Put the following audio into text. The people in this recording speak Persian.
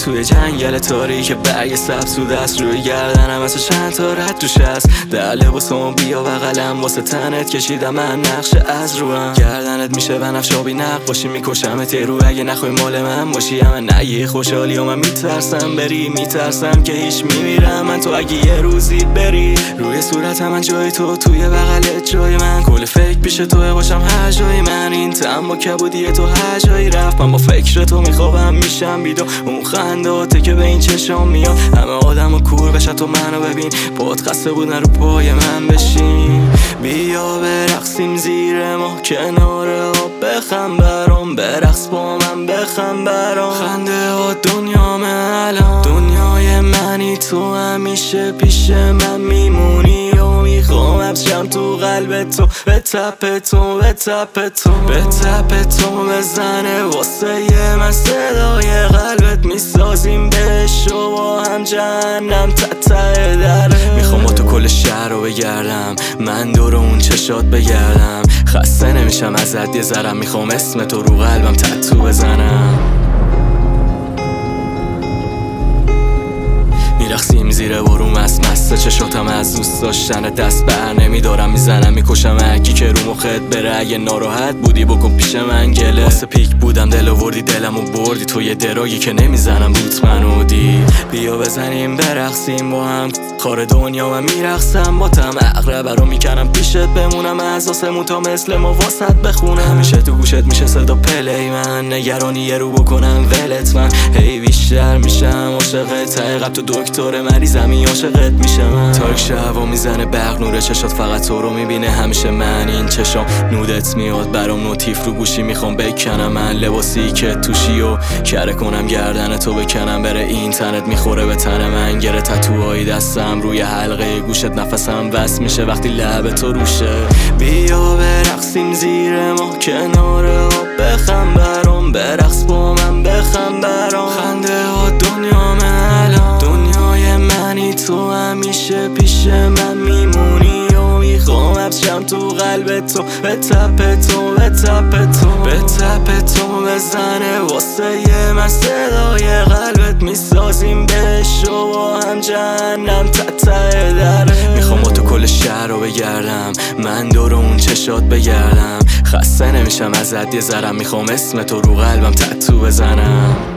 توی جنگل تاریک برگ سبز تو دست، روی گردنم واسه چند تا رد توش هست. در لباسمو بیا بغلم، واسه تنت کشیدم من نقشه از روم. گردنت میشه بنفش آبی نقاشی، میکشمت یه رو اگه نخوای مال من باشی. همه نگی خوشحالی و من میترسم بری، میترسم که هیچ میمیرم من تو اگه یه روزی بری. روی صورتم من جای تو، توی بغلت جای من، کل فکر پیش توه باشم هر جای من. این تم با کبودی تو هر جایی رفت، من با فکر تو میخوابم میشم بیدار. اون خنداته که به این چشام میاد، همه آدم و کور بشن تو منو ببین. پات خسته بود نرو پای من بشین، بیا برقصیم زیر ما کنار آب، بخم برام برقص با من، بخم برام. خنده ها دنیامه الان، دنیای منی تو همیشه پیش من میمونی و میخوام ابشم تو قلب تو، به تپ تو به تپ تو به تپ تو بزنه واسه من صدای قلبت. میسازیم بهش و با هم جهنم تته دره. میخوام با تو کل شهر رو بگردم، من دور اون چشات بگردم. خسته نمیشم ازت یه ذرم، میخوام اسم تو رو قلبم تتو بزنم. میرقصیم زیر بارون مست چشاتم از دوست داشتن دست بر نمیدارم. میزنم میکشم هرکی که رو مخت بره، اگه ناراحت بودی بکن پیش من گله. واسه پیک بودم دل آوردی دلمو بردی، تو یه درایی که نمیزنم روت منو دی. بیا بزنیم برقصیم با هم، خار دنیا من میرقصم با تم. اقربه رو میکنم پیشت بمونم، از آسمون تا مثل ما واسط بخونم. همیشه تو گوشت میشه صدا پلی من، نگرانی یه رو بکنم ولت من. هی بیشتر میشم عاشقت، حقیقت تو دکتر مریضمی عاشقت میشم من. تاریک شب و میزنه برق نور چشات، فقط تو رو میبینه همیشه من. این چشام نودت میاد برام، نوتیف رو گوشی میخوام بکنم من. لباسی که توشی و کره کنم گردن تو بکنم بره، این تنت میخوره به تن من. گره تتوهای دستم روی حلقه گوشت، نفسم بس میشه وقتی لب تو روشه. بیا برقصیم زیر ما کنار آب، بخم برام برقص با من، بخم برام. خنده ها دنیامه الان، دنیای منی تو همیشه پیش من میمونی و میخوام ابشم تو قلب تو، به تپ تو به تپ تو به تپ تو بزنه واسه من صدای قلبت. میسازیم بهش و با هم جهنم تته دره. میخوام با تو کل شهر رو بگردم، من دور اون چشات بگردم. خسته نمیشم ازت یه ذرم، میخوام اسم تو رو قلبم تتو بزنم.